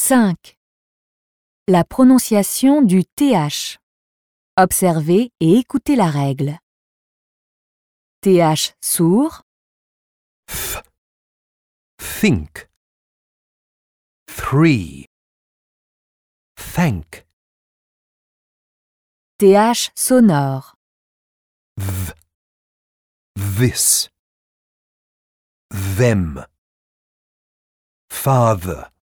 5. La prononciation du TH. Observez et écoutez la règle. TH sourd. Th. Think. 3. Thank. TH sonore. Th. This. Them. Father.